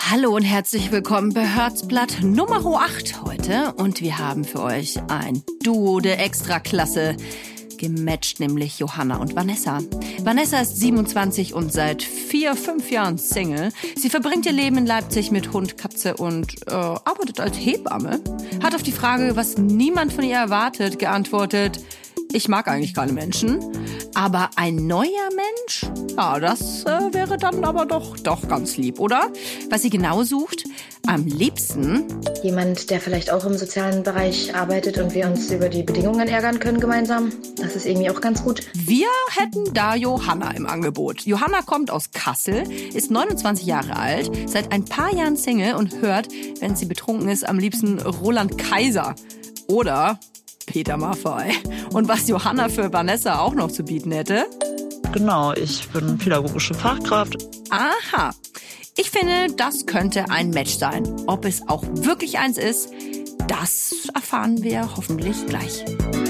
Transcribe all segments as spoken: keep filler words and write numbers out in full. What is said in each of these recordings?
Hallo und herzlich willkommen bei Herzblatt Nummer acht heute. Und wir haben für euch ein Duo der Extraklasse gematcht, nämlich Johanna und Vanessa. Vanessa ist siebenundzwanzig und seit vier, fünf Jahren Single. Sie verbringt ihr Leben in Leipzig mit Hund, Katze und äh, arbeitet als Hebamme. Hat auf die Frage, was niemand von ihr erwartet, geantwortet: Ich mag eigentlich keine Menschen, aber ein neuer Mensch, ja, das äh, wäre dann aber doch, doch ganz lieb, oder? Was sie genau sucht? Am liebsten jemand, der vielleicht auch im sozialen Bereich arbeitet und wir uns über die Bedingungen ärgern können gemeinsam. Das ist irgendwie auch ganz gut. Wir hätten da Johanna im Angebot. Johanna kommt aus Kassel, ist neunundzwanzig Jahre alt, seit ein paar Jahren Single und hört, wenn sie betrunken ist, am liebsten Roland Kaiser oder Peter Maffay. Und was Johanna für Vanessa auch noch zu bieten hätte? Genau, ich bin pädagogische Fachkraft. Aha. Ich finde, das könnte ein Match sein. Ob es auch wirklich eins ist, das erfahren wir hoffentlich gleich.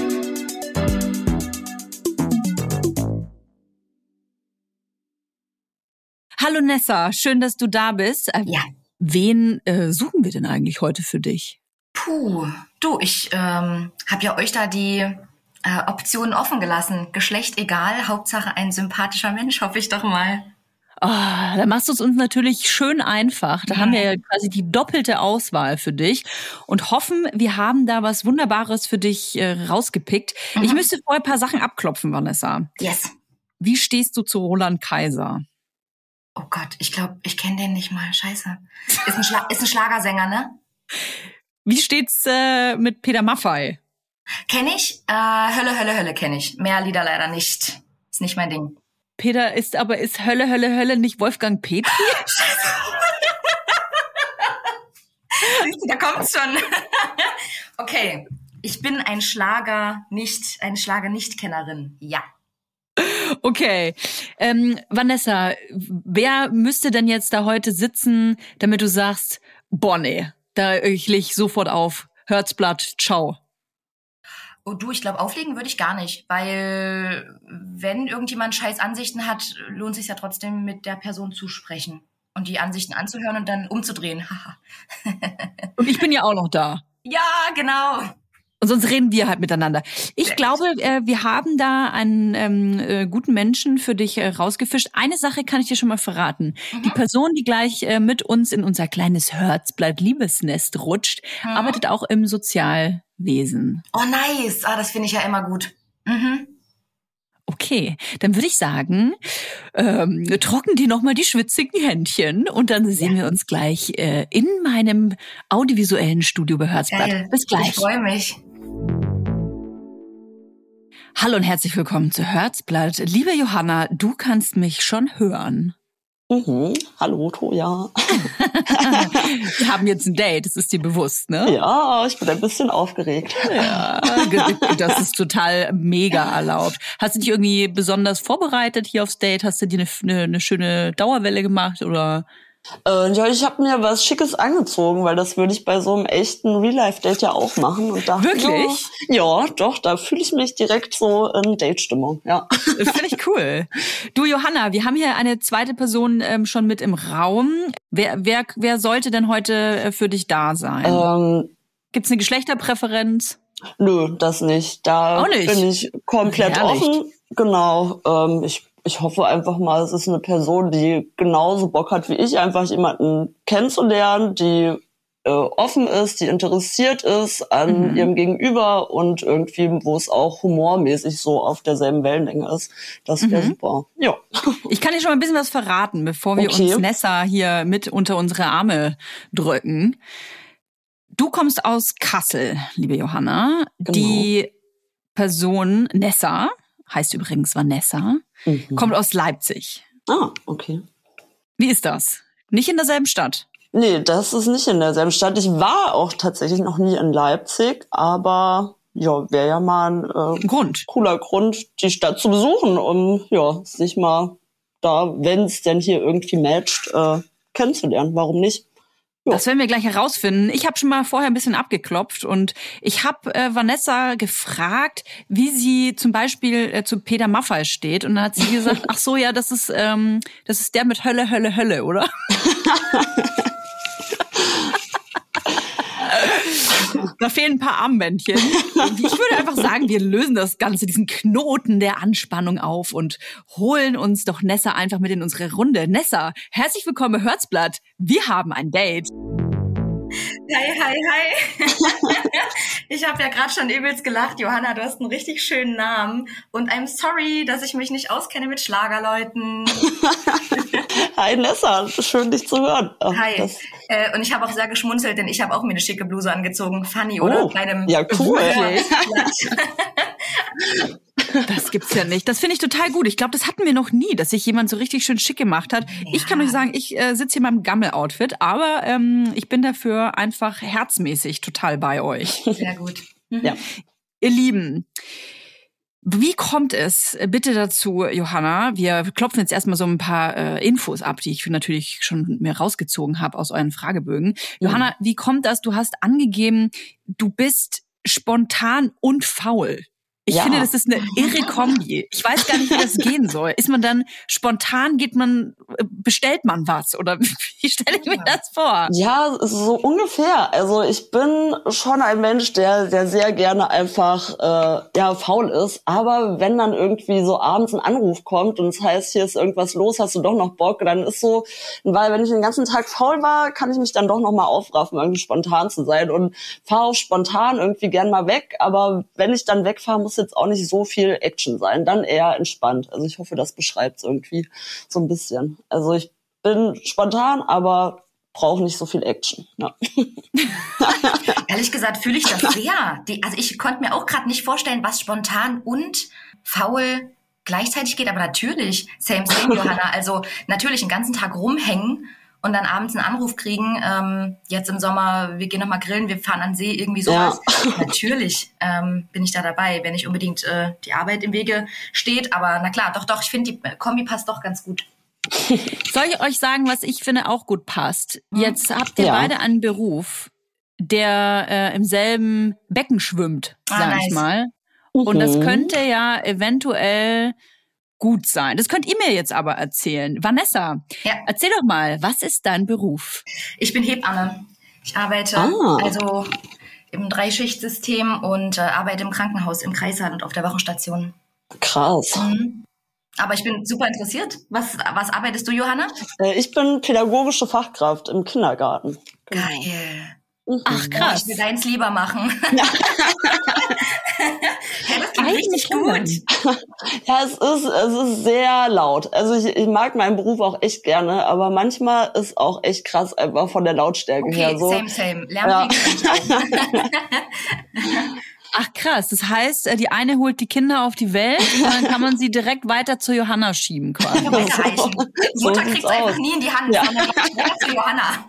Hallo Nessa, schön, dass du da bist. Äh, ja. Wen äh, suchen wir denn eigentlich heute für dich? Puh, du, ich ähm, habe ja euch da die äh, Optionen offen gelassen. Geschlecht egal, Hauptsache ein sympathischer Mensch, hoffe ich doch mal. Oh, da machst du es uns natürlich schön einfach. Da mhm. haben wir ja quasi die doppelte Auswahl für dich und hoffen, wir haben da was Wunderbares für dich äh, rausgepickt. Mhm. Ich müsste vorher ein paar Sachen abklopfen, Vanessa. Yes. Wie stehst du zu Roland Kaiser? Oh Gott, ich glaube, ich kenne den nicht mal. Scheiße. Ist ein, Schla- ist ein Schlagersänger, ne? Wie steht's äh, mit Peter Maffay? Kenn ich. Äh, Hölle, Hölle, Hölle kenne ich. Mehr Lieder leider nicht. Ist nicht mein Ding. Peter ist aber, ist Hölle, Hölle, Hölle nicht Wolfgang Petri? Siehst du, da kommt's schon. Okay, ich bin ein Schlager nicht, eine Schlager-Nicht-Kennerin. Ja. Okay. Ähm, Vanessa, wer müsste denn jetzt da heute sitzen, damit du sagst, boah, nee, da ich leg sofort auf, Herzblatt, ciao. Oh du, ich glaube, auflegen würde ich gar nicht, weil wenn irgendjemand scheiß Ansichten hat, lohnt sich ja trotzdem mit der Person zu sprechen und die Ansichten anzuhören und dann umzudrehen. Und ich bin ja auch noch da. Ja, genau. Und sonst reden wir halt miteinander. Ich Sehr glaube, äh, wir haben da einen ähm, äh, guten Menschen für dich äh, rausgefischt. Eine Sache kann ich dir schon mal verraten. Mhm. Die Person, die gleich äh, mit uns in unser kleines Herzblatt Liebesnest rutscht, mhm. arbeitet auch im Sozialwesen. Oh, nice. Ah, das finde ich ja immer gut. Mhm. Okay, dann würde ich sagen, ähm, trocken dir nochmal die schwitzigen Händchen und dann sehen ja. wir uns gleich äh, in meinem audiovisuellen Studio bei Herzblatt. Geil. Bis gleich. Ich freue mich. Hallo und herzlich willkommen zu Herzblatt. Liebe Johanna, du kannst mich schon hören. Mhm. Hallo, Toja. Wir haben jetzt ein Date, das ist dir bewusst, ne? Ja, ich bin ein bisschen aufgeregt. Ja, das ist total mega erlaubt. Hast du dich irgendwie besonders vorbereitet hier aufs Date? Hast du dir eine, eine, eine schöne Dauerwelle gemacht oder? Äh, ja, ich habe mir was Schickes angezogen, weil das würde ich bei so einem echten Real-Life-Date ja auch machen. Und dachte, wirklich? Ja, ja, doch, da fühle ich mich direkt so in Date-Stimmung, ja. Das finde ich cool. Du, Johanna, wir haben hier eine zweite Person ähm, schon mit im Raum. Wer, wer, wer sollte denn heute für dich da sein? Ähm, Gibt's eine Geschlechterpräferenz? Nö, das nicht. Da auch nicht. bin ich komplett Herrlich. offen. Genau, ähm, ich Ich hoffe einfach mal, es ist eine Person, die genauso Bock hat wie ich, einfach jemanden kennenzulernen, die äh, offen ist, die interessiert ist an mhm. ihrem Gegenüber und irgendwie, wo es auch humormäßig so auf derselben Wellenlänge ist. Das wäre mhm. super. Ja. Ich kann dir schon mal ein bisschen was verraten, bevor wir okay. uns Nessa hier mit unter unsere Arme drücken. Du kommst aus Kassel, liebe Johanna. Genau. Die Person Nessa, heißt übrigens Vanessa, mhm. kommt aus Leipzig. Ah, okay. Wie ist das? Nicht in derselben Stadt? Nee, das ist nicht in derselben Stadt. Ich war auch tatsächlich noch nie in Leipzig, aber ja, wäre ja mal ein äh, Grund. cooler Grund, die Stadt zu besuchen, um ja sich mal da, wenn es denn hier irgendwie matcht, äh, kennenzulernen. Warum nicht? Ja. Das werden wir gleich herausfinden. Ich habe schon mal vorher ein bisschen abgeklopft und ich habe äh, Vanessa gefragt, wie sie zum Beispiel äh, zu Peter Maffay steht. Und dann hat sie gesagt, ach so, ja, das ist ähm, das ist der mit Hölle, Hölle, Hölle, oder? Da fehlen ein paar Armbändchen. Ich würde einfach sagen, wir lösen das Ganze, diesen Knoten der Anspannung auf und holen uns doch Nessa einfach mit in unsere Runde. Nessa, herzlich willkommen bei Herzblatt. Wir haben ein Date. Hi, hi, hi. Ich habe ja gerade schon übelst gelacht. Johanna, du hast einen richtig schönen Namen. Und I'm sorry, dass ich mich nicht auskenne mit Schlagerleuten. Hi Nessa, schön dich zu hören. Hi. Äh, und ich habe auch sehr geschmunzelt, denn ich habe auch mir eine schicke Bluse angezogen. Funny, oder? Oh, Bei einem ja, cool. Das gibt's ja nicht. Das finde ich total gut. Ich glaube, das hatten wir noch nie, dass sich jemand so richtig schön schick gemacht hat. Ja. Ich kann euch sagen, ich äh, sitze hier in meinem Gammel-Outfit, aber ähm, ich bin dafür einfach herzmäßig total bei euch. Sehr gut. Mhm. Ja. Ihr Lieben, wie kommt es bitte dazu, Johanna? Wir klopfen jetzt erstmal so ein paar äh, Infos ab, die ich natürlich schon mir rausgezogen habe aus euren Fragebögen. Mhm. Johanna, wie kommt das? Du hast angegeben, du bist spontan und faul. Ich ja. finde, das ist eine irre Kombi. Ich weiß gar nicht, wie das gehen soll. Ist man dann spontan, geht man, bestellt man was? Oder wie stelle ich mir das vor? Ja, so ungefähr. Also ich bin schon ein Mensch, der, der sehr gerne einfach äh, ja faul ist. Aber wenn dann irgendwie so abends ein Anruf kommt und es heißt, hier ist irgendwas los, hast du doch noch Bock, dann ist so, weil wenn ich den ganzen Tag faul war, kann ich mich dann doch noch mal aufraffen, irgendwie spontan zu sein. Und fahre auch spontan irgendwie gern mal weg. Aber wenn ich dann wegfahre, muss jetzt auch nicht so viel Action sein, dann eher entspannt. Also ich hoffe, das beschreibt es irgendwie so ein bisschen. Also ich bin spontan, aber brauche nicht so viel Action. Ja. Ehrlich gesagt fühle ich das sehr. Die, also ich konnte mir auch gerade nicht vorstellen, was spontan und faul gleichzeitig geht, aber natürlich, same, same, Johanna. Also natürlich den ganzen Tag rumhängen und dann abends einen Anruf kriegen, ähm, jetzt im Sommer, wir gehen nochmal grillen, wir fahren an den See, irgendwie sowas. Ja. Natürlich ähm, bin ich da dabei, wenn nicht unbedingt äh, die Arbeit im Wege steht. Aber na klar, doch, doch, ich finde, die Kombi passt doch ganz gut. Soll ich euch sagen, was ich finde auch gut passt? Jetzt habt ihr ja. beide einen Beruf, der äh, im selben Becken schwimmt, sag ah, nice. ich mal. Und mhm. das könnte ja eventuell gut sein. Das könnt ihr mir jetzt aber erzählen. Vanessa, ja. erzähl doch mal, was ist dein Beruf? Ich bin Hebamme. Ich arbeite ah. also im Dreischichtsystem und äh, arbeite im Krankenhaus, im Kreissaal und auf der Wochenstation. Krass. Mhm. Aber ich bin super interessiert. Was, was arbeitest du, Johanna? Äh, ich bin pädagogische Fachkraft im Kindergarten. Genau. Geil. Ach, krass. Ich will deins lieber machen. Ja. Ja, das klingt richtig gut. Ja, es ist, es ist sehr laut. Also ich, ich mag meinen Beruf auch echt gerne, aber manchmal ist auch echt krass einfach von der Lautstärke okay, her so. Same, same. Lernen ja. Ach krass, das heißt, die eine holt die Kinder auf die Welt und dann kann man sie direkt weiter zu Johanna schieben quasi. Ja, weiterreichen. Die Mutter kriegt es einfach nie in die Hand, ja. sondern weiter zu Johanna.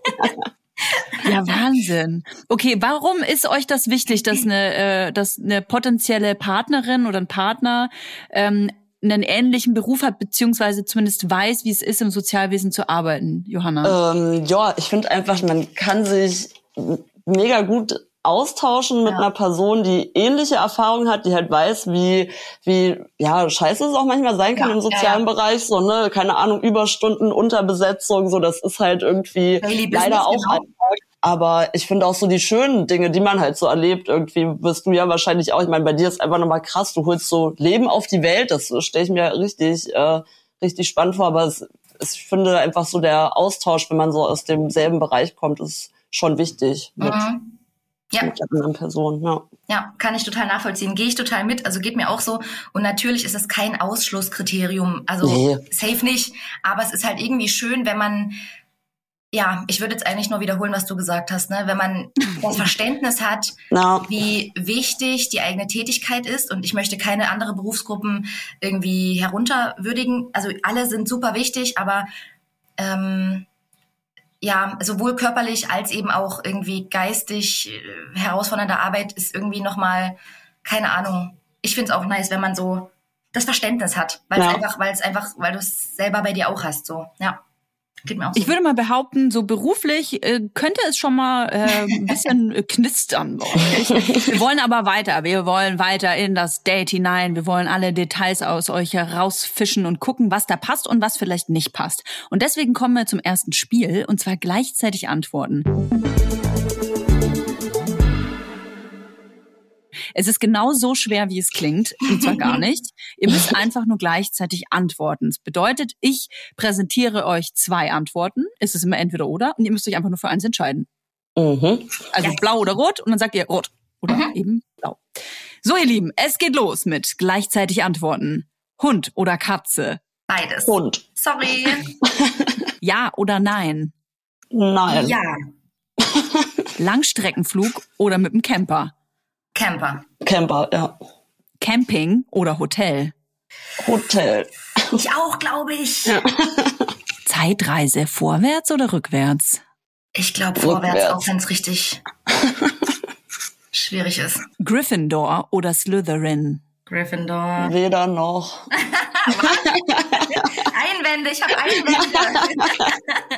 Ja, Wahnsinn. Okay, warum ist euch das wichtig, dass eine, äh, dass eine potenzielle Partnerin oder ein Partner ähm, einen ähnlichen Beruf hat, beziehungsweise zumindest weiß, wie es ist, im Sozialwesen zu arbeiten, Johanna? Ähm, ja, ich finde einfach, man kann sich mega gut austauschen mit ja. einer Person, die ähnliche Erfahrungen hat, die halt weiß, wie wie ja scheiße es auch manchmal sein kann ja, im sozialen ja, ja. Bereich, so ne, keine Ahnung, Überstunden, Unterbesetzung, so das ist halt irgendwie Daily leider Business, auch genau. Alltag. Aber ich finde auch so die schönen Dinge, die man halt so erlebt, irgendwie wirst du ja wahrscheinlich auch, ich meine, bei dir ist einfach nochmal krass, du holst so Leben auf die Welt, das stelle ich mir richtig äh, richtig spannend vor, aber es, es, ich finde einfach so der Austausch, wenn man so aus demselben Bereich kommt, ist schon wichtig. Mit, mhm. Ja. mit anderen Personen, ja. Ja, kann ich total nachvollziehen. Gehe ich total mit, also geht mir auch so. Und natürlich ist es kein Ausschlusskriterium, also nee. safe nicht. Aber es ist halt irgendwie schön, wenn man, ja, ich würde jetzt eigentlich nur wiederholen, was du gesagt hast, ne? Wenn man das Verständnis hat, no. wie wichtig die eigene Tätigkeit ist. Und ich möchte keine andere Berufsgruppen irgendwie herunterwürdigen. Also alle sind super wichtig, aber ähm, ja, sowohl körperlich als eben auch irgendwie geistig äh, herausfordernde Arbeit ist irgendwie nochmal, keine Ahnung. Ich finde es auch nice, wenn man so das Verständnis hat, weil es ja. einfach, weil es einfach, weil du es selber bei dir auch hast, so, ja. Geht mir auch so. Ich würde mal behaupten, so beruflich äh, könnte es schon mal äh, ein bisschen äh, knistern bei euch. Wir wollen aber weiter. Wir wollen weiter in das Date hinein. Wir wollen alle Details aus euch herausfischen und gucken, was da passt und was vielleicht nicht passt. Und deswegen kommen wir zum ersten Spiel, und zwar gleichzeitig antworten. Es ist genau so schwer, wie es klingt. Und zwar gar nicht. Ihr müsst einfach nur gleichzeitig antworten. Das bedeutet, ich präsentiere euch zwei Antworten. Es ist immer entweder oder. Und ihr müsst euch einfach nur für eins entscheiden. Mhm. Also ja. Blau oder rot. Und dann sagt ihr rot. Oder mhm. eben blau. So, ihr Lieben, es geht los mit gleichzeitig antworten. Hund oder Katze? Beides. Hund. Sorry. Ja oder nein? Nein. Ja. Langstreckenflug oder mit dem Camper? Camper. Camper, ja. Camping oder Hotel? Hotel. Ich auch, glaube ich. Ja. Zeitreise vorwärts oder rückwärts? Ich glaube vorwärts, auch wenn es richtig schwierig ist. Gryffindor oder Slytherin? Gryffindor. Weder noch. Einwände, ich habe Einwände.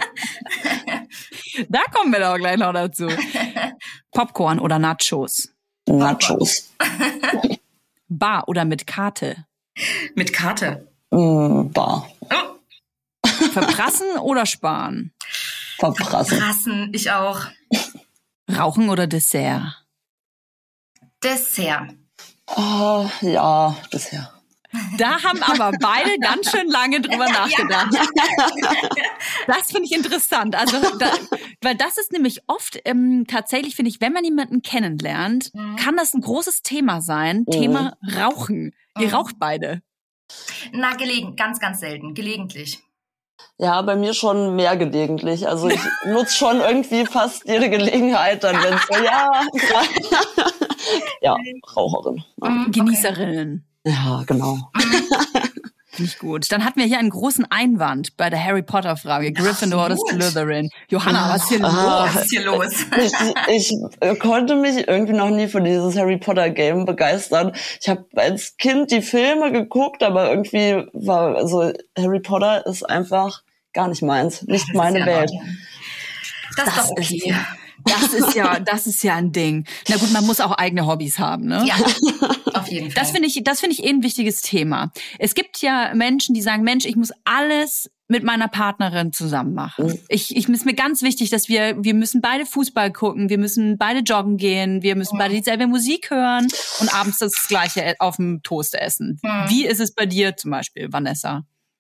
Da kommen wir doch gleich noch dazu. Popcorn oder Nachos? Nachos. Bar oder mit Karte? Mit Karte. Mm, bar. Oh. Verprassen oder sparen? Verprassen. Verprassen, ich auch. Rauchen oder Dessert? Dessert. Oh, ja, Dessert. Da haben aber beide ganz schön lange drüber nachgedacht. Das finde ich interessant. Also, da, weil das ist nämlich oft ähm, tatsächlich, finde ich, wenn man jemanden kennenlernt, mhm. kann das ein großes Thema sein. Mhm. Thema Rauchen. Ihr mhm. raucht beide. Na, gelegen, ganz, ganz selten. Gelegentlich. Ja, bei mir schon mehr gelegentlich. Also ich nutze schon irgendwie fast jede Gelegenheit dann, wenn es so, ja, ja, Raucherin. Ja. Mhm, Genießerinnen. Ja, genau. Finde ich gut. Dann hatten wir hier einen großen Einwand bei der Harry Potter Frage. Gryffindor oder Slytherin? Johanna, was ist hier ah, los? Was ist hier los? Ich, ich konnte mich irgendwie noch nie für dieses Harry Potter Game begeistern. Ich habe als Kind die Filme geguckt, aber irgendwie war, also Harry Potter ist einfach gar nicht meins. Nicht meine ja Welt. Das, das ist doch okay. Das ist ja, das ist ja ein Ding. Na gut, man muss auch eigene Hobbys haben, ne? Ja, auf jeden Fall. Das finde ich, das finde ich eh ein wichtiges Thema. Es gibt ja Menschen, die sagen, Mensch, ich muss alles mit meiner Partnerin zusammen machen. Mhm. Ich, ich ist mir ganz wichtig, dass wir, wir müssen beide Fußball gucken, wir müssen beide joggen gehen, wir müssen mhm. beide dieselbe Musik hören und abends das Gleiche auf dem Toast essen. Mhm. Wie ist es bei dir zum Beispiel, Vanessa?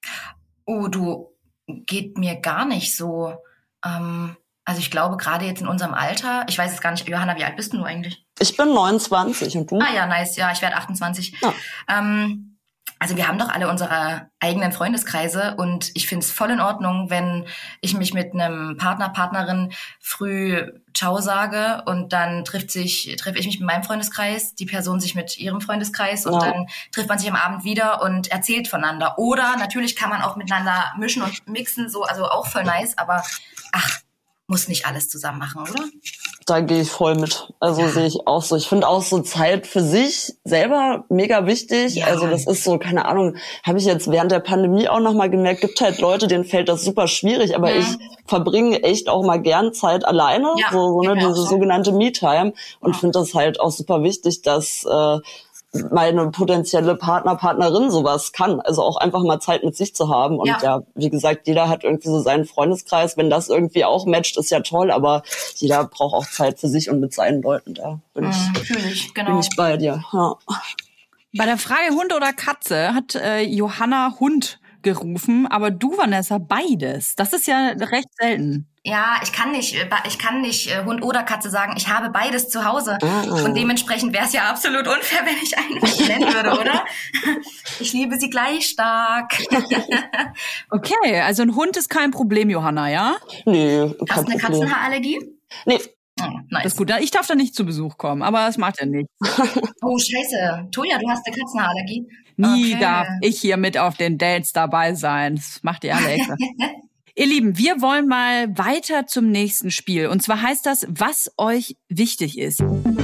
Oh, du, geht mir gar nicht so. Ähm Also ich glaube, gerade jetzt in unserem Alter, ich weiß es gar nicht, Johanna, wie alt bist du eigentlich? Ich bin neunundzwanzig und du? Ah ja, nice, ja, ich werde achtundzwanzig. Ja. Ähm, also wir haben doch alle unsere eigenen Freundeskreise und ich finde es voll in Ordnung, wenn ich mich mit einem Partner, Partnerin früh Ciao sage und dann trifft sich, treffe ich mich mit meinem Freundeskreis, die Person sich mit ihrem Freundeskreis und ja. dann trifft man sich am Abend wieder und erzählt voneinander. Oder natürlich kann man auch miteinander mischen und mixen, so, also auch voll nice, aber ach, muss nicht alles zusammen machen, oder? Da gehe ich voll mit. Also ja. sehe ich auch so. Ich finde auch so Zeit für sich selber mega wichtig. Ja. Also das ist so, keine Ahnung, habe ich jetzt während der Pandemie auch nochmal gemerkt, gibt halt Leute, denen fällt das super schwierig, aber ja. ich verbringe echt auch mal gern Zeit alleine, ja, so, so ne, diese so. sogenannte Me-Time und ja. finde das halt auch super wichtig, dass äh, meine potenzielle Partner, Partnerin sowas kann. Also auch einfach mal Zeit mit sich zu haben. Und ja. ja, wie gesagt, jeder hat irgendwie so seinen Freundeskreis. Wenn das irgendwie auch matcht, ist ja toll. Aber jeder braucht auch Zeit für sich und mit seinen Leuten. Da bin ich, Natürlich, genau. bin ich bei dir. Ja. Bei der Frage Hund oder Katze hat äh, Johanna Hund gerufen. Aber du, Vanessa, beides. Das ist ja recht selten. Ja, ich kann nicht, ich kann nicht Hund oder Katze sagen. Ich habe beides zu Hause. Oh. Und dementsprechend wäre es ja absolut unfair, wenn ich einen nennen würde, oder? Ich liebe sie gleich stark. Okay, also ein Hund ist kein Problem, Johanna, ja? Nee, kein Hast du eine Problem. Katzenhaarallergie? Nee. Oh, nice. Das ist gut. Ich darf da nicht zu Besuch kommen, aber das macht ja nichts. Oh, scheiße. Toja, du hast eine Katzenhaarallergie? Nie okay. darf ich hier mit auf den Dates dabei sein. Das macht ihr alle extra. Ihr Lieben, wir wollen mal weiter zum nächsten Spiel. Und zwar heißt das, was euch wichtig ist.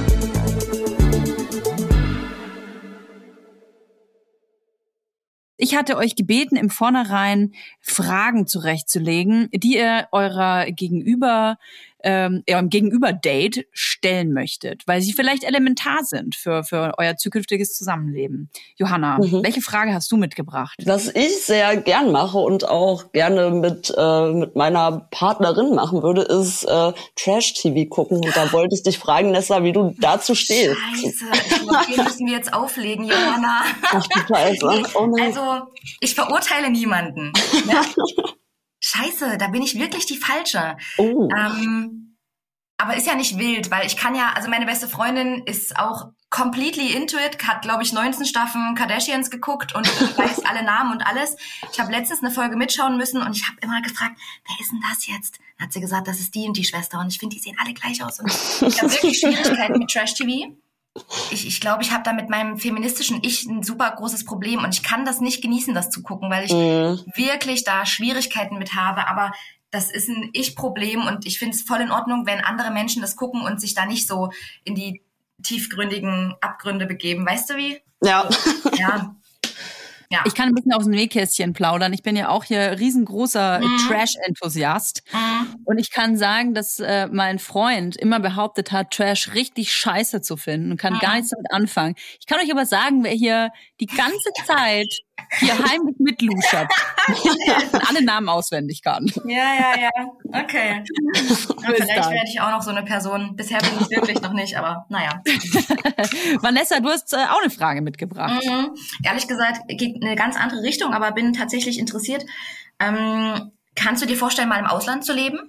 Ich hatte euch gebeten, im Vornherein Fragen zurechtzulegen, die ihr eurer Gegenüber ähm, eurem Gegenüber-Date stellen möchtet, weil sie vielleicht elementar sind für, für euer zukünftiges Zusammenleben. Johanna, mhm. welche Frage hast du mitgebracht? Was ich sehr gern mache und auch gerne mit, äh, mit meiner Partnerin machen würde, ist äh, Trash-T V gucken. Und da wollte ich dich fragen, Nessa, wie du dazu stehst. Scheiße, ich glaube, hier müssen wir jetzt auflegen, Johanna. Ach du Scheiße. Oh nein. Also, ich verurteile niemanden. Ne? Scheiße, da bin ich wirklich die Falsche. Oh. Ähm, aber ist ja nicht wild, weil ich kann ja, also meine beste Freundin ist auch completely into it, hat, glaube ich, neunzehn Staffeln Kardashians geguckt und weiß alle Namen und alles. Ich habe letztens eine Folge mitschauen müssen und ich habe immer gefragt, wer ist denn das jetzt? Dann hat sie gesagt, das ist die und die Schwester und ich finde, die sehen alle gleich aus. Und ich habe wirklich Schwierigkeiten mit Trash-T V. Ich ich, glaube, ich habe da mit meinem feministischen Ich ein super großes Problem und ich kann das nicht genießen, das zu gucken, weil ich mhm. wirklich da Schwierigkeiten mit habe, aber das ist ein Ich-Problem und ich finde es voll in Ordnung, wenn andere Menschen das gucken und sich da nicht so in die tiefgründigen Abgründe begeben. Weißt du wie? Ja. Ja. Ja. Ich kann ein bisschen aus dem Nähkästchen plaudern. Ich bin ja auch hier riesengroßer mhm. Trash-Enthusiast. Mhm. Und ich kann sagen, dass äh, mein Freund immer behauptet hat, Trash richtig scheiße zu finden und kann mhm. gar nichts damit anfangen. Ich kann euch aber sagen, wer hier die ganze Zeit hier heimlich mitluschert und alle Namen auswendig kann. Ja, ja, ja. Okay. Ja, vielleicht werde ich auch noch so eine Person. Bisher bin ich wirklich noch nicht, aber naja. Vanessa, du hast äh, auch eine Frage mitgebracht. Mhm. Ehrlich gesagt, geht eine ganz andere Richtung, aber bin tatsächlich interessiert. Ähm, kannst du dir vorstellen, mal im Ausland zu leben?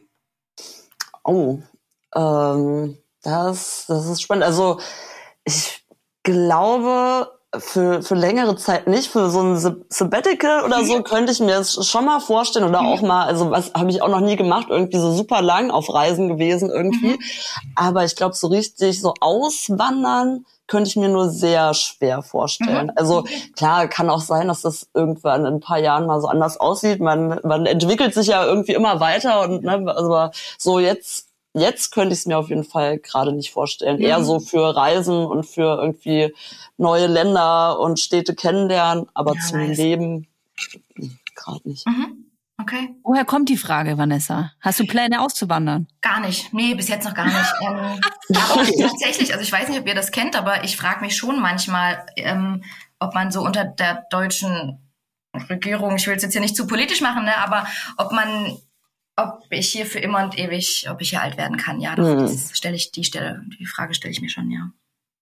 Oh, ähm, das, das ist spannend. Also ich glaube, für für längere Zeit nicht, für so ein Sabbatical oder so könnte ich mir das schon mal vorstellen oder auch mal, also was habe ich auch noch nie gemacht, irgendwie so super lang auf Reisen gewesen irgendwie, mhm. aber ich glaube so richtig so auswandern könnte ich mir nur sehr schwer vorstellen. Mhm. Also klar, kann auch sein, dass das irgendwann in ein paar Jahren mal so anders aussieht, man man entwickelt sich ja irgendwie immer weiter und ne, also so jetzt Jetzt könnte ich es mir auf jeden Fall gerade nicht vorstellen. Mhm. Eher so für Reisen und für irgendwie neue Länder und Städte kennenlernen, aber ja, zum nice. Leben gerade nicht. Mhm. Okay. Woher kommt die Frage, Vanessa? Hast du Pläne auszuwandern? Gar nicht. Nee, bis jetzt noch gar nicht. ähm, aber tatsächlich, also ich weiß nicht, ob ihr das kennt, aber ich frage mich schon manchmal, ähm, ob man so unter der deutschen Regierung, ich will es jetzt hier nicht zu politisch machen, ne, aber ob man Ob ich hier für immer und ewig, ob ich hier alt werden kann, ja, Mhm. das stelle ich, die Stelle, die Frage stelle ich mir schon, ja.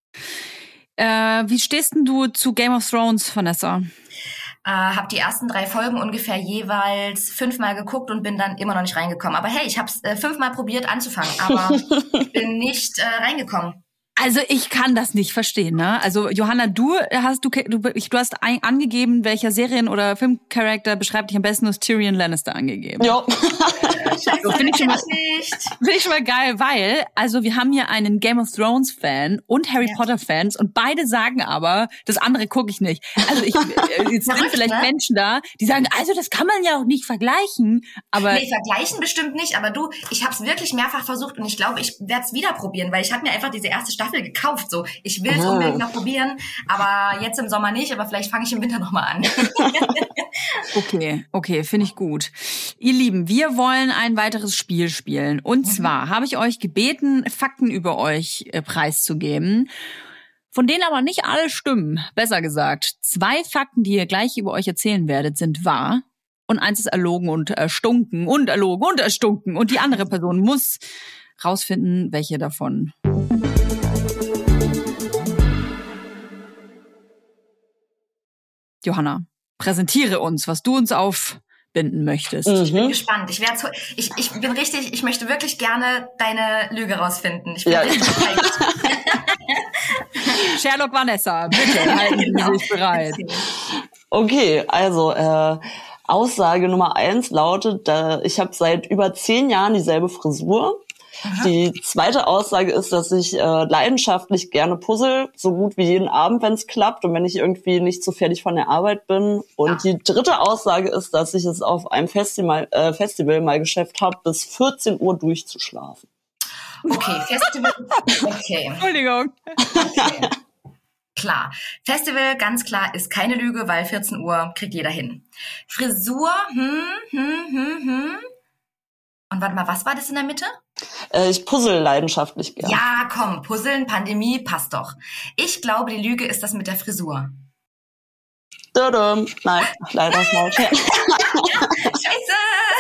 Äh, wie stehst denn du zu Game of Thrones, Vanessa? Äh, hab die ersten drei Folgen ungefähr jeweils fünfmal geguckt und bin dann immer noch nicht reingekommen. Aber hey, ich habe es äh, fünfmal probiert anzufangen, aber bin nicht äh, reingekommen. Also ich kann das nicht verstehen, ne? Also Johanna, du hast du du, du hast ein, angegeben, welcher Serien- oder Filmcharakter beschreibt dich am besten, als Tyrion Lannister angegeben. Ja. Scheiße, so, finde ich, schon mal, nicht. Find ich schon mal geil, weil, also wir haben hier einen Game of Thrones Fan und Harry ja. Potter Fans und beide sagen aber, das andere gucke ich nicht. Also ich, jetzt sind vielleicht ne? Menschen da, die sagen, also das kann man ja auch nicht vergleichen, aber... Nee, vergleichen bestimmt nicht, aber du, ich habe es wirklich mehrfach versucht und ich glaube, ich werde es wieder probieren, weil ich habe mir einfach diese erste Staffel gekauft, so. Ich will es Aha. unbedingt noch probieren, aber jetzt im Sommer nicht, aber vielleicht fange ich im Winter nochmal an. Okay, okay, finde ich gut. Ihr Lieben, wir wollen ein weiteres Spiel spielen. Und mhm. zwar habe ich euch gebeten, Fakten über euch äh, preiszugeben, von denen aber nicht alle stimmen. Besser gesagt, zwei Fakten, die ihr gleich über euch erzählen werdet, sind wahr und eins ist erlogen und erstunken und erlogen und erstunken und die andere Person muss rausfinden, welche davon. Johanna, präsentiere uns, was du uns aufbinden möchtest. Mhm. Ich bin gespannt. Ich, werde so, ich, ich bin richtig, ich möchte wirklich gerne deine Lüge rausfinden. Ich bin ja. richtig bereit. Sherlock Vanessa, bitte halten Sie genau. sich bereit. Okay, also äh, Aussage Nummer eins lautet, äh, ich habe seit über zehn Jahren dieselbe Frisur. Aha. Die zweite Aussage ist, dass ich äh, leidenschaftlich gerne puzzle, so gut wie jeden Abend, wenn es klappt und wenn ich irgendwie nicht so fertig von der Arbeit bin. Und ah. die dritte Aussage ist, dass ich es auf einem Festival, äh, Festival mal geschafft habe, bis vierzehn Uhr durchzuschlafen. Okay, Festival, okay. Entschuldigung. Okay. Klar. Festival, ganz klar, ist keine Lüge, weil vierzehn Uhr kriegt jeder hin. Frisur, hm, hm, hm, hm. Und warte mal, was war das in der Mitte? Äh, ich puzzle leidenschaftlich gerne. Ja, komm, Puzzeln, Pandemie, passt doch. Ich glaube, die Lüge ist das mit der Frisur. Tudum. Nein, leider falsch. Scheiße!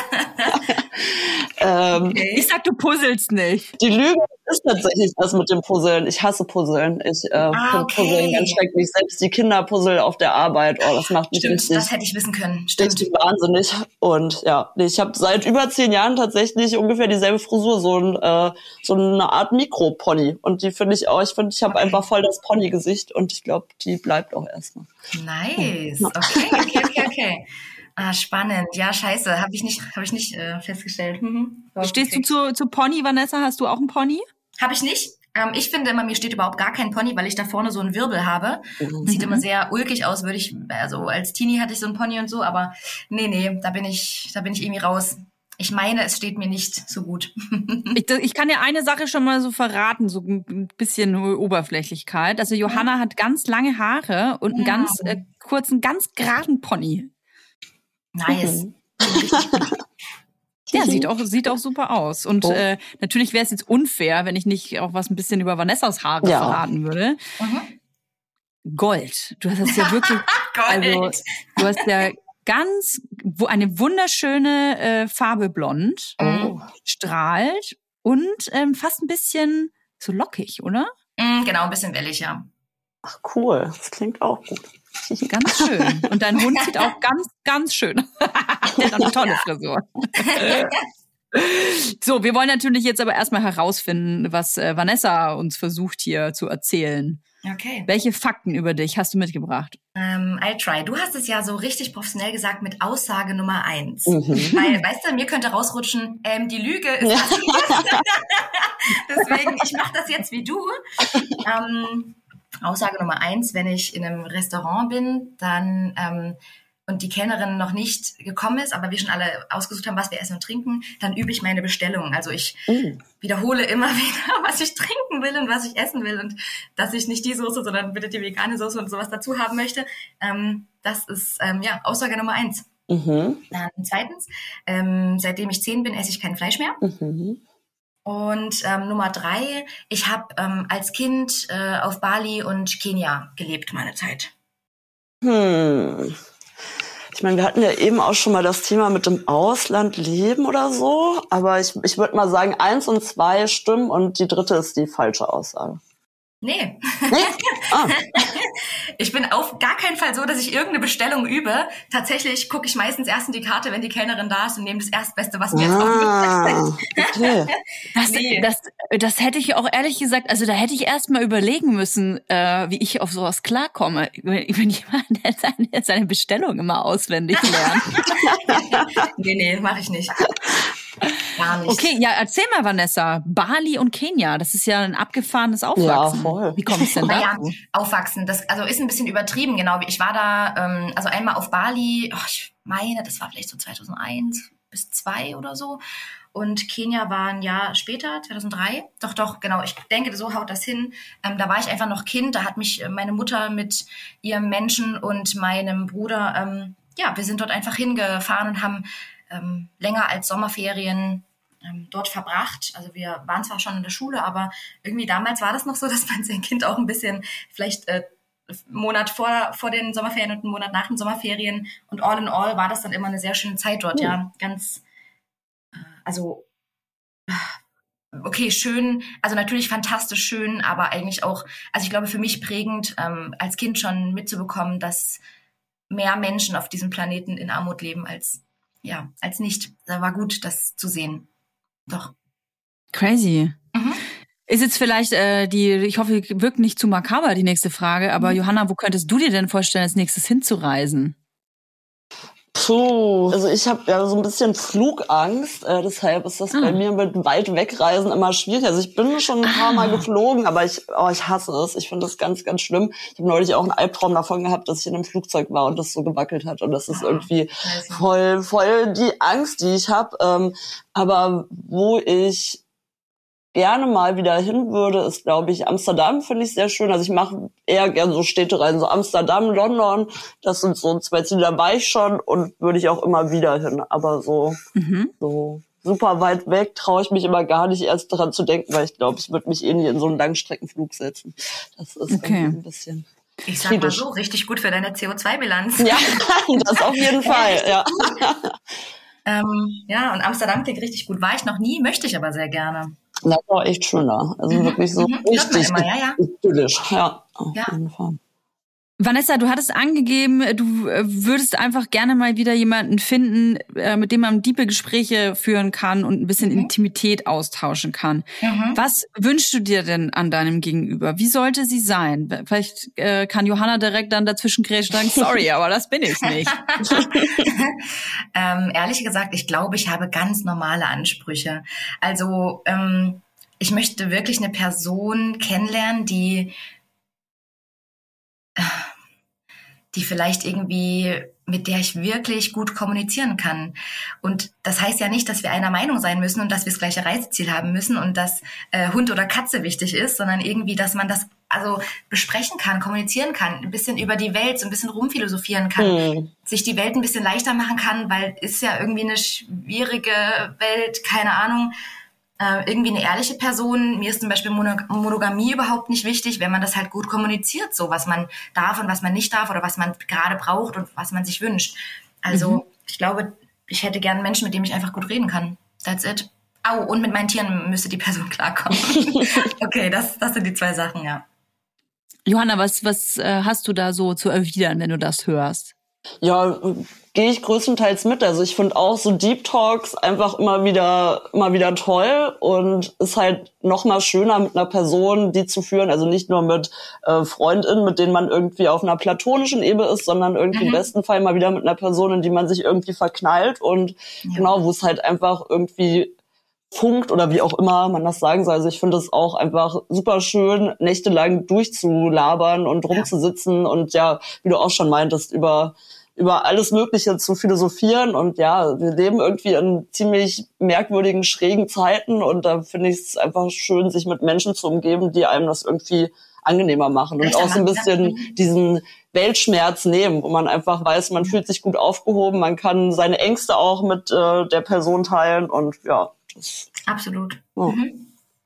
ähm, okay. Ich sag, du puzzelst nicht. Die Lüge ist tatsächlich das mit dem Puzzeln. Ich hasse Puzzeln. Ich äh, ah, finde okay. Puzzeln ganz schrecklich. Selbst die Kinderpuzzle auf der Arbeit, oh, das macht mich Stimmt, richtig, das hätte ich wissen können. Stimmt. richtig wahnsinnig. Und ja, ich habe seit über zehn Jahren tatsächlich ungefähr dieselbe Frisur, so, ein, äh, so eine Art Mikro-Pony. Und die finde ich auch, ich finde, ich habe okay. einfach voll das Pony-Gesicht und ich glaube, die bleibt auch erstmal. Nice. Okay, okay, okay, okay. Ah, spannend. Ja, scheiße. Habe ich nicht, hab ich nicht äh, festgestellt. Mhm. Stehst du zu, zu Pony, Vanessa? Hast du auch einen Pony? Habe ich nicht. Ähm, ich finde immer, mir steht überhaupt gar kein Pony, weil ich da vorne so einen Wirbel habe. Mhm. Sieht immer sehr ulkig aus, würde ich, also als Teenie hatte ich so einen Pony und so, aber nee, nee, da bin ich, da bin ich irgendwie raus. Ich meine, es steht mir nicht so gut. ich, ich kann dir eine Sache schon mal so verraten, so ein bisschen Oberflächlichkeit. Also Johanna hat ganz lange Haare und einen ja. ganz äh, kurzen, ganz geraden Pony. Nice. Ja, sieht auch, sieht auch super aus. Und oh. äh, natürlich wäre es jetzt unfair, wenn ich nicht auch was ein bisschen über Vanessas Haare ja. verraten würde. Mhm. Gold. Du hast ja wirklich, also du hast ja ganz, eine wunderschöne äh, Farbe blond, oh. strahlt und ähm, fast ein bisschen so lockig, oder? Mhm, genau, ein bisschen wellig, ja. Ach cool, das klingt auch gut. Ganz schön. Und dein Hund sieht auch ganz, ganz schön. Der hat eine tolle Frisur. So, wir wollen natürlich jetzt aber erstmal herausfinden, was äh, Vanessa uns versucht hier zu erzählen. Okay. Welche Fakten über dich hast du mitgebracht? Um, I'll try. Du hast es ja so richtig professionell gesagt mit Aussage Nummer eins. Mhm. Weil, weißt du, mir könnte rausrutschen, ähm, die Lüge ist ja. Deswegen, ich mache das jetzt wie du. Ähm, Aussage Nummer eins, wenn ich in einem Restaurant bin, dann ähm, und die Kellnerin noch nicht gekommen ist, aber wir schon alle ausgesucht haben, was wir essen und trinken, dann übe ich meine Bestellung. Also ich mm. wiederhole immer wieder, was ich trinken will und was ich essen will und dass ich nicht die Soße, sondern bitte die vegane Soße und sowas dazu haben möchte. Ähm, das ist ähm, ja Aussage Nummer eins. Mhm. Dann zweitens, ähm, seitdem ich zehn bin, esse ich kein Fleisch mehr. Mhm. Und ähm, Nummer drei, ich habe ähm, als Kind äh, auf Bali und Kenia gelebt, meine Zeit. Hm. Ich meine, wir hatten ja eben auch schon mal das Thema mit dem Ausland leben oder so, aber ich, ich würde mal sagen, eins und zwei stimmen und die dritte ist die falsche Aussage. Nee. Nee? Ah. Ich bin auf gar keinen Fall so, dass ich irgendeine Bestellung übe. Tatsächlich gucke ich meistens erst in die Karte, wenn die Kellnerin da ist und nehme das Erstbeste, was mir ah, jetzt okay. das, nee. das, das hätte ich auch ehrlich gesagt, also da hätte ich erst mal überlegen müssen, äh, wie ich auf sowas klarkomme. Wenn jemand der seine, seine Bestellung immer auswendig lernt. nee, nee, mache ich nicht. Gar nicht. Okay, ja, erzähl mal, Vanessa. Bali und Kenia, das ist ja ein abgefahrenes Aufwachsen. Ja, voll. Wie kommt es denn naja, dazu? Aufwachsen, das also ist ein bisschen übertrieben, genau. Ich war da, ähm, also einmal auf Bali, oh, ich meine, das war vielleicht so zweitausendeins bis zwei oder so. Und Kenia war ein Jahr später, zweitausenddrei. Doch, doch, genau. Ich denke, so haut das hin. Ähm, da war ich einfach noch Kind. Da hat mich meine Mutter mit ihrem Menschen und meinem Bruder, ähm, ja, wir sind dort einfach hingefahren und haben ähm, länger als Sommerferien ähm, dort verbracht. Also wir waren zwar schon in der Schule, aber irgendwie damals war das noch so, dass man sein Kind auch ein bisschen vielleicht äh, einen Monat vor, vor den Sommerferien und einen Monat nach den Sommerferien und all in all war das dann immer eine sehr schöne Zeit dort, mhm. ja, ganz, äh, also okay, schön, also natürlich fantastisch schön, aber eigentlich auch, also ich glaube für mich prägend, ähm, als Kind schon mitzubekommen, dass mehr Menschen auf diesem Planeten in Armut leben als ja, als nicht. Da war gut, das zu sehen. Doch. Crazy. Mhm. Ist jetzt vielleicht äh, die, ich hoffe, wirkt nicht zu makaber, die nächste Frage, aber mhm. Johanna, wo könntest du dir denn vorstellen, als nächstes hinzureisen? Puh, also ich habe ja so ein bisschen Flugangst, äh, deshalb ist das ah. bei mir mit weit wegreisen immer schwierig. Also ich bin schon ein paar ah. Mal geflogen, aber ich, oh, ich hasse es. Ich finde das ganz, ganz schlimm. Ich habe neulich auch einen Albtraum davon gehabt, dass ich in einem Flugzeug war und das so gewackelt hat und das ist ah. irgendwie voll, voll die Angst, die ich habe. Ähm, aber wo ich gerne mal wieder hin würde, ist, glaube ich, Amsterdam, finde ich sehr schön. Also ich mache eher gerne so Städtereisen, so Amsterdam, London, das sind so zwei Ziele, da war ich schon und würde ich auch immer wieder hin. Aber so, mhm. so super weit weg, traue ich mich immer gar nicht erst daran zu denken, weil ich glaube, es wird mich eh nie in so einen Langstreckenflug setzen. Das ist okay. ein bisschen Ich sag kritisch. Mal so, richtig gut für deine C O zwei Bilanz. Ja, das auf jeden Fall, ja. ähm, ja, und Amsterdam klingt richtig gut. War ich noch nie, möchte ich aber sehr gerne. Das war echt schön da. Also mhm. wirklich so mhm. richtig immer, ja, ja. idyllisch. Ja, auf ja. jeden Fall. Vanessa, du hattest angegeben, du würdest einfach gerne mal wieder jemanden finden, mit dem man tiefe Gespräche führen kann und ein bisschen mhm. Intimität austauschen kann. Mhm. Was wünschst du dir denn an deinem Gegenüber? Wie sollte sie sein? Vielleicht äh, kann Johanna direkt dann dazwischen grätschen und sagen, sorry, aber das bin ich nicht. ähm, ehrlich gesagt, ich glaube, ich habe ganz normale Ansprüche. Also ähm, ich möchte wirklich eine Person kennenlernen, die die vielleicht irgendwie, mit der ich wirklich gut kommunizieren kann. Und das heißt ja nicht, dass wir einer Meinung sein müssen und dass wir das gleiche Reiseziel haben müssen und dass äh, Hund oder Katze wichtig ist, sondern irgendwie, dass man das also besprechen kann, kommunizieren kann, ein bisschen über die Welt, so ein bisschen rumphilosophieren kann, mhm. sich die Welt ein bisschen leichter machen kann, weil ist ja irgendwie eine schwierige Welt, keine Ahnung. Irgendwie eine ehrliche Person. Mir ist zum Beispiel Monogamie überhaupt nicht wichtig, wenn man das halt gut kommuniziert, so was man darf und was man nicht darf oder was man gerade braucht und was man sich wünscht. Also mhm. ich glaube, ich hätte gern einen Menschen, mit dem ich einfach gut reden kann. That's it. Au, oh, und mit meinen Tieren müsste die Person klarkommen. Okay, das, das sind die zwei Sachen, ja. Johanna, was, was äh, hast du da so zu erwidern, wenn du das hörst? Ja, gehe ich größtenteils mit. Also ich finde auch so Deep Talks einfach immer wieder immer wieder toll und ist halt noch mal schöner mit einer Person, die zu führen. Also nicht nur mit äh, FreundInnen, mit denen man irgendwie auf einer platonischen Ebene ist, sondern irgendwie mhm. im besten Fall mal wieder mit einer Person, in die man sich irgendwie verknallt und ja. genau, wo es halt einfach irgendwie funkt oder wie auch immer man das sagen soll. Also ich finde es auch einfach super schön, nächtelang durchzulabern und rumzusitzen ja. und ja, wie du auch schon meintest, über über alles Mögliche zu philosophieren und ja, wir leben irgendwie in ziemlich merkwürdigen, schrägen Zeiten und da finde ich es einfach schön, sich mit Menschen zu umgeben, die einem das irgendwie angenehmer machen und auch so ein bisschen diesen Weltschmerz nehmen, wo man einfach weiß, man fühlt sich gut aufgehoben, man kann seine Ängste auch mit äh, der Person teilen und ja, das absolut. Ja. Mhm.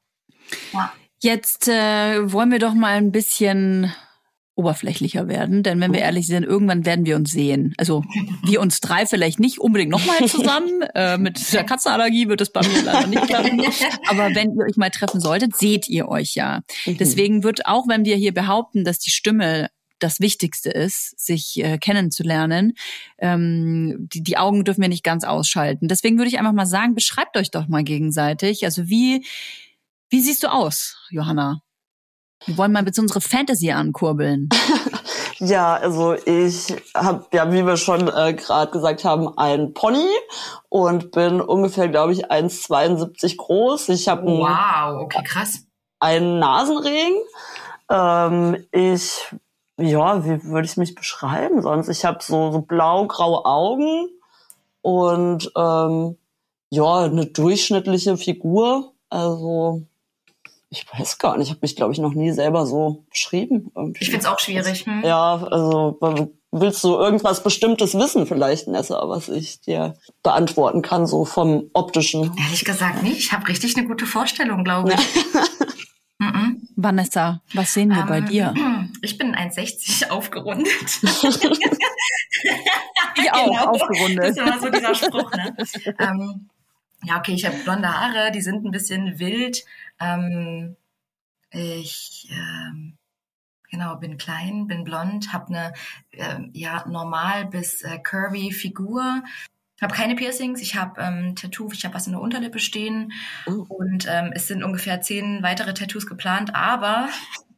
Ja. Jetzt äh, wollen wir doch mal ein bisschen oberflächlicher werden, denn wenn wir ehrlich sind, irgendwann werden wir uns sehen. Also wir uns drei vielleicht nicht unbedingt nochmal zusammen. Äh, mit der Katzenallergie wird es bei mir leider nicht klappen. Aber wenn ihr euch mal treffen solltet, seht ihr euch ja. Mhm. Deswegen wird auch, wenn wir hier behaupten, dass die Stimme das Wichtigste ist, sich äh, kennenzulernen, ähm, die, die Augen dürfen wir nicht ganz ausschalten. Deswegen würde ich einfach mal sagen, beschreibt euch doch mal gegenseitig. Also wie, wie siehst du aus, Johanna? Wir wollen mal bitte unsere Fantasy ankurbeln. Ja, also ich habe, ja, wie wir schon äh, gerade gesagt haben, ein Pony und bin ungefähr, glaube ich, eins Komma zweiundsiebzig groß. Ich habe wow, okay, krass. einen Nasenring. Ähm, ich, ja, wie würde ich mich beschreiben sonst? Ich habe so, so blau-graue Augen und ähm, ja, eine durchschnittliche Figur. Also ich weiß gar nicht, ich habe mich, glaube ich, noch nie selber so beschrieben. Irgendwie. Ich finde es auch schwierig. Hm? Ja, also willst du irgendwas Bestimmtes wissen vielleicht, Nessa, was ich dir beantworten kann, so vom Optischen? Ehrlich gesagt nicht. Ich habe richtig eine gute Vorstellung, glaube ich. Mhm. Vanessa, was sehen wir ähm, bei dir? Ich bin eins Komma sechzig aufgerundet. Ich auch, genau. Aufgerundet. Das ist immer so dieser Spruch, ne? ähm, ja, okay, ich habe blonde Haare, die sind ein bisschen wild. Ähm, ich ähm, genau bin klein, bin blond, habe eine äh, ja normal bis äh, curvy Figur, habe keine Piercings, ich habe ähm, Tattoo, ich habe was in der Unterlippe stehen oh. und ähm, es sind ungefähr zehn weitere Tattoos geplant, aber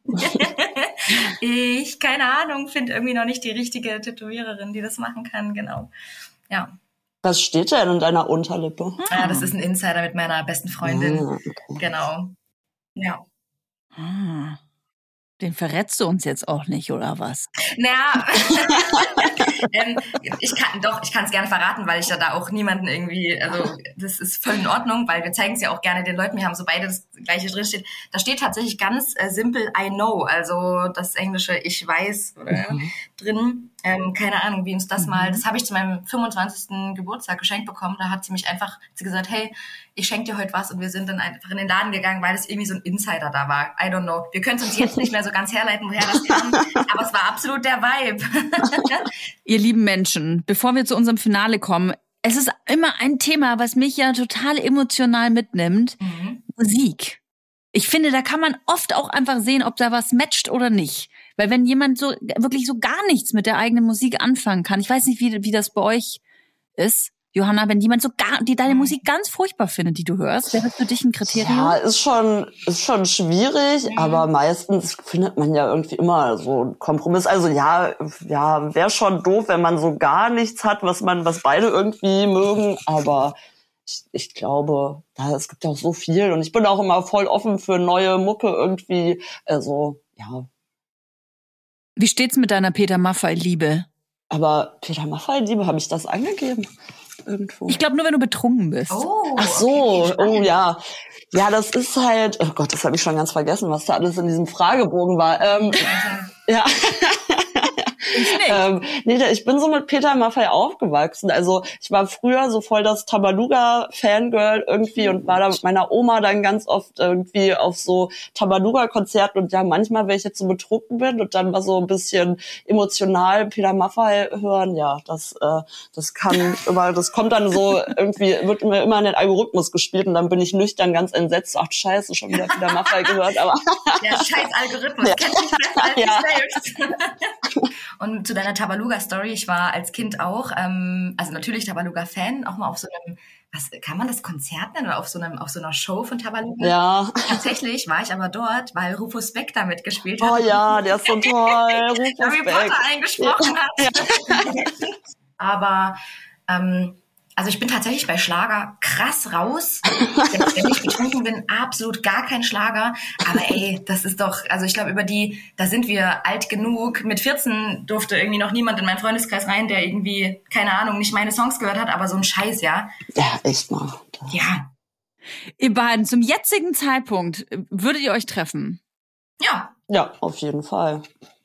ich keine Ahnung, finde irgendwie noch nicht die richtige Tätowiererin, die das machen kann, genau, ja. Was steht denn in deiner Unterlippe? Ja, das ist ein Insider mit meiner besten Freundin. Ah, okay. Genau. Ja. Ah, den verrätst du uns jetzt auch nicht, oder was? Naja, ähm, ich kann doch, ich kann es gerne verraten, weil ich ja da auch niemanden irgendwie, also das ist voll in Ordnung, weil wir zeigen es ja auch gerne den Leuten, wir haben so beide das gleiche drinsteht. Da steht tatsächlich ganz äh, simpel I know, also das englische Ich weiß oder, mhm. drin. Ähm, keine Ahnung, wie uns das mhm. mal, das habe ich zu meinem fünfundzwanzigsten Geburtstag geschenkt bekommen. Da hat sie mich einfach, hat sie gesagt, hey, ich schenke dir heute was, und wir sind dann einfach in den Laden gegangen, weil es irgendwie so ein Insider da war. I don't know. Wir können es uns jetzt nicht mehr so ganz herleiten, woher das kam, aber es war absolut der Vibe. Ihr lieben Menschen, bevor wir zu unserem Finale kommen, es ist immer ein Thema, was mich ja total emotional mitnimmt. Mhm. Musik. Ich finde, da kann man oft auch einfach sehen, ob da was matcht oder nicht. Weil wenn jemand so wirklich so gar nichts mit der eigenen Musik anfangen kann, ich weiß nicht, wie, wie das bei euch ist, Johanna, wenn jemand so gar, die deine Musik ganz furchtbar findet, die du hörst, wäre das für dich ein Kriterium? Ja, ist schon, ist schon schwierig, mhm. aber meistens findet man ja irgendwie immer so einen Kompromiss. Also ja, ja, wäre schon doof, wenn man so gar nichts hat, was man, was beide irgendwie mögen, aber ich, ich glaube, da, es gibt auch so viel, und ich bin auch immer voll offen für neue Mucke irgendwie, also, ja. Wie steht's mit deiner Peter Maffay-Liebe? Aber Peter Maffay-Liebe, habe ich das angegeben? Irgendwo. Ich glaube nur, wenn du betrunken bist. Oh, ach so, okay, oh ja. Ja, das ist halt, oh Gott, das habe ich schon ganz vergessen, was da alles in diesem Fragebogen war. Ähm, ja. ähm, nee, ich bin so mit Peter Maffay aufgewachsen. Also ich war früher so voll das Tabaluga-Fangirl irgendwie und war da mit meiner Oma dann ganz oft irgendwie auf so Tabaluga-Konzerten, und ja, manchmal, wenn ich jetzt so betrunken bin und dann mal so ein bisschen emotional Peter Maffay hören, ja, das äh, das kann immer, das kommt dann so irgendwie, wird mir immer in den Algorithmus gespielt, und dann bin ich nüchtern ganz entsetzt. Ach scheiße, schon wieder Peter Maffay gehört, aber der scheiß Algorithmus, ja. Kennt mich besser als ja. ich selbst. Und zu deiner Tabaluga-Story, ich war als Kind auch, ähm, also natürlich Tabaluga-Fan, auch mal auf so einem, was kann man das, Konzert nennen, oder auf so einem, auf so einer Show von Tabaluga? Ja. Tatsächlich war ich aber dort, weil Rufus Beck da mitgespielt hat. Oh ja, der ist so toll, Rufus Harry Beck. Potter eingesprochen ja. hat. Ja. Aber, ähm, also ich bin tatsächlich bei Schlager krass raus. Wenn, wenn ich betrunken bin, absolut gar kein Schlager. Aber ey, das ist doch, also ich glaube, über die, da sind wir alt genug. Mit vierzehn durfte irgendwie noch niemand in meinen Freundeskreis rein, der irgendwie, keine Ahnung, nicht meine Songs gehört hat, aber so ein Scheiß, ja. Ja, echt mal. Ja. Ihr beiden, zum jetzigen Zeitpunkt, würdet ihr euch treffen? Ja. Ja, auf jeden Fall.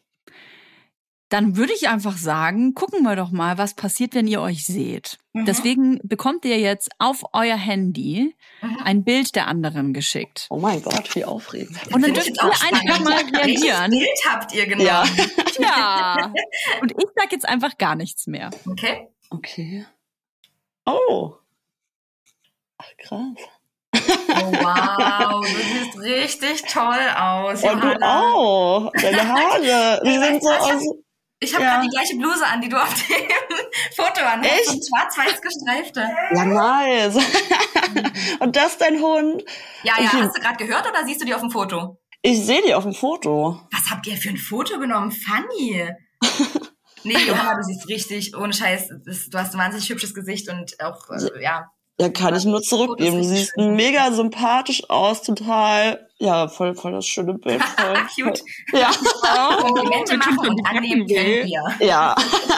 Dann würde ich einfach sagen, gucken wir doch mal, was passiert, wenn ihr euch seht. Mhm. Deswegen bekommt ihr jetzt auf euer Handy mhm. ein Bild der anderen geschickt. Oh mein Gott, wie aufregend. Und dann dürft ihr einfach mal reagieren. Welches Bild habt ihr genommen? Ja. ja. Und ich sag jetzt einfach gar nichts mehr. Okay. Okay. Oh. Ach, krass. Oh, wow, du siehst richtig toll aus. Und du auch. Deine Haare, die sind so aus... Ich habe ja. gerade die gleiche Bluse an, die du auf dem Foto an hast. Echt? Und schwarz-weiß gestreifte. Ja, nice. Und das dein Hund? Ja, ja. Hast du gerade gehört oder siehst du die auf dem Foto? Ich sehe die auf dem Foto. Was habt ihr für ein Foto genommen? Funny. Nee, Johanna, du siehst richtig, ohne Scheiß, das, du hast ein wahnsinnig hübsches Gesicht und auch, äh, ja. Ja, kann ich nur zurückgeben. Du siehst schön. Mega sympathisch aus, total, ja, voll, voll das schöne Bild. Voll, cute. Voll. Ja. Komplimente machen und annehmen können wir. Ja.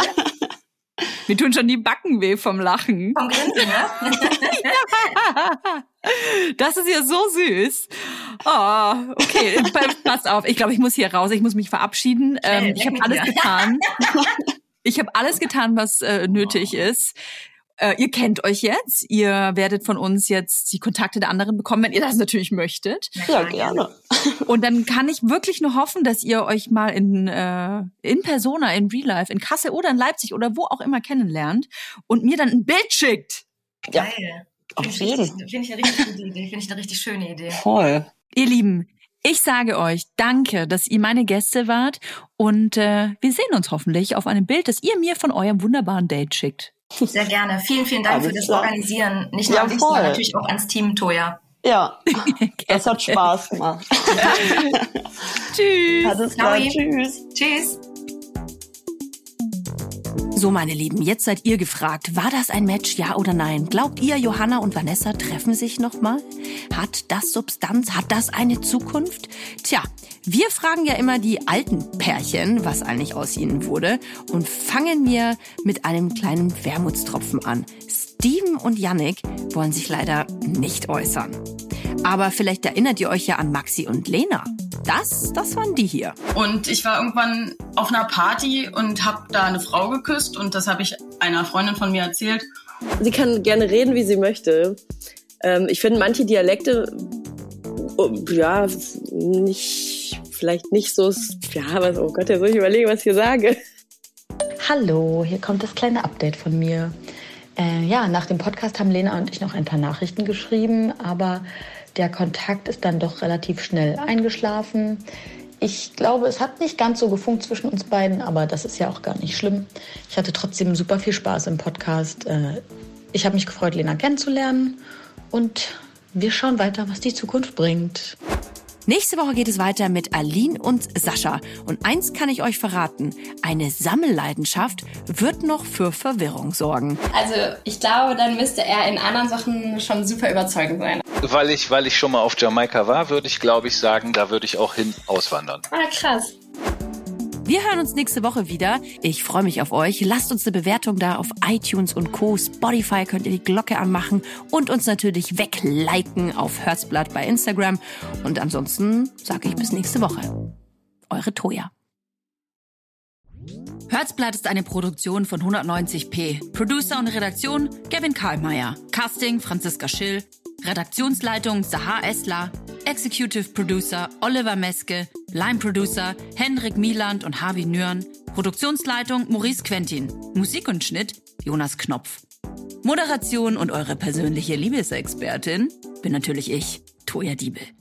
Mir tun schon die Backen weh vom Lachen. Vom Grinsen, ne? Ja. Das ist ja so süß. Oh, okay, pass auf. Ich glaube, ich muss hier raus. Ich muss mich verabschieden. Schnell, ähm, ich habe alles getan. Ich habe alles getan, was äh, nötig ist. Äh, ihr kennt euch jetzt. Ihr werdet von uns jetzt die Kontakte der anderen bekommen, wenn ihr das natürlich möchtet. Ja, gerne. Und dann kann ich wirklich nur hoffen, dass ihr euch mal in äh, in Persona, in Real Life, in Kassel oder in Leipzig oder wo auch immer kennenlernt und mir dann ein Bild schickt. Ja. Geil. Auf jeden Fall. Finde ich eine richtig gute Idee. Finde ich eine richtig schöne Idee. Voll. Ihr Lieben, ich sage euch danke, dass ihr meine Gäste wart und äh, wir sehen uns hoffentlich auf einem Bild, das ihr mir von eurem wunderbaren Date schickt. Sehr gerne. Vielen, vielen Dank Alles für das klar. Organisieren. Nicht nur Ja, an dich, voll. sondern natürlich auch ans Team Toya. Ja, das hat Spaß gemacht. Tschüss. Alles klar, Ciao. tschüss. Tschüss. So, meine Lieben, jetzt seid ihr gefragt. War das ein Match, ja oder nein? Glaubt ihr, Johanna und Vanessa treffen sich nochmal? Hat das Substanz? Hat das eine Zukunft? Tja, wir fragen ja immer die alten Pärchen, was eigentlich aus ihnen wurde. Und fangen wir mit einem kleinen Wermutstropfen an. Steven und Yannick wollen sich leider nicht äußern. Aber vielleicht erinnert ihr euch ja an Maxi und Lena. Das, das waren die hier. Und ich war irgendwann auf einer Party und habe da eine Frau geküsst und das habe ich einer Freundin von mir erzählt. Sie kann gerne reden, wie sie möchte. Ähm, ich finde manche Dialekte, ja, nicht, vielleicht nicht so, ja, was, oh Gott, jetzt soll ich überlegen, was ich hier sage. Hallo, hier kommt das kleine Update von mir. Äh, ja, nach dem Podcast haben Lena und ich noch ein paar Nachrichten geschrieben, aber der Kontakt ist dann doch relativ schnell eingeschlafen. Ich glaube, es hat nicht ganz so gefunkt zwischen uns beiden, aber das ist ja auch gar nicht schlimm. Ich hatte trotzdem super viel Spaß im Podcast. Ich habe mich gefreut, Lena kennenzulernen und wir schauen weiter, was die Zukunft bringt. Nächste Woche geht es weiter mit Aline und Sascha. Und eins kann ich euch verraten, eine Sammelleidenschaft wird noch für Verwirrung sorgen. Also ich glaube, dann müsste er in anderen Sachen schon super überzeugend sein. Weil ich, weil ich schon mal auf Jamaika war, würde ich, glaube ich, sagen, da würde ich auch hin auswandern. Ah, krass. Wir hören uns nächste Woche wieder. Ich freue mich auf euch. Lasst uns eine Bewertung da auf iTunes und Co. Spotify könnt ihr die Glocke anmachen und uns natürlich wegliken auf Herzblatt bei Instagram. Und ansonsten sage ich bis nächste Woche. Eure Toja. Herzblatt ist eine Produktion von hundertneunzig p. Producer und Redaktion Gavin Karlmeier. Casting Franziska Schill. Redaktionsleitung Sahar Esler. Executive Producer Oliver Meske. Line Producer Henrik Mieland und Harvey Nürn. Produktionsleitung Maurice Quentin. Musik und Schnitt Jonas Knopf. Moderation und eure persönliche Liebesexpertin bin natürlich ich, Toja Diebel.